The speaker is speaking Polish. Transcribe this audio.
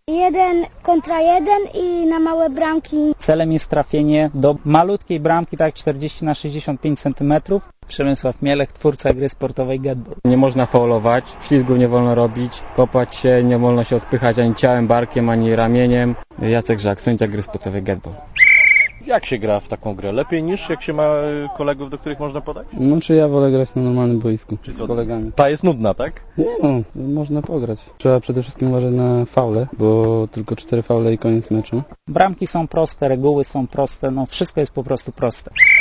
1 kontra 1 i na małe bramki. Celem jest trafienie do malutkiej bramki, tak 40 na 65 cm. Przemysław Mielech, twórca gry sportowej Getball. Nie można faulować, ślizgów nie wolno robić, kopać się, nie wolno się odpychać ani ciałem, barkiem, ani ramieniem. Jacek Żak, sędzia gry sportowej Getball. Jak się gra w taką grę? Lepiej niż jak się ma kolegów, do których można podać? No czy ja wolę grać na normalnym boisku z kolegami. Ta jest nudna, tak? Nie no, można pograć. Trzeba przede wszystkim uważać na faule, bo tylko 4 faule i koniec meczu. Bramki są proste, reguły są proste, no wszystko jest po prostu proste.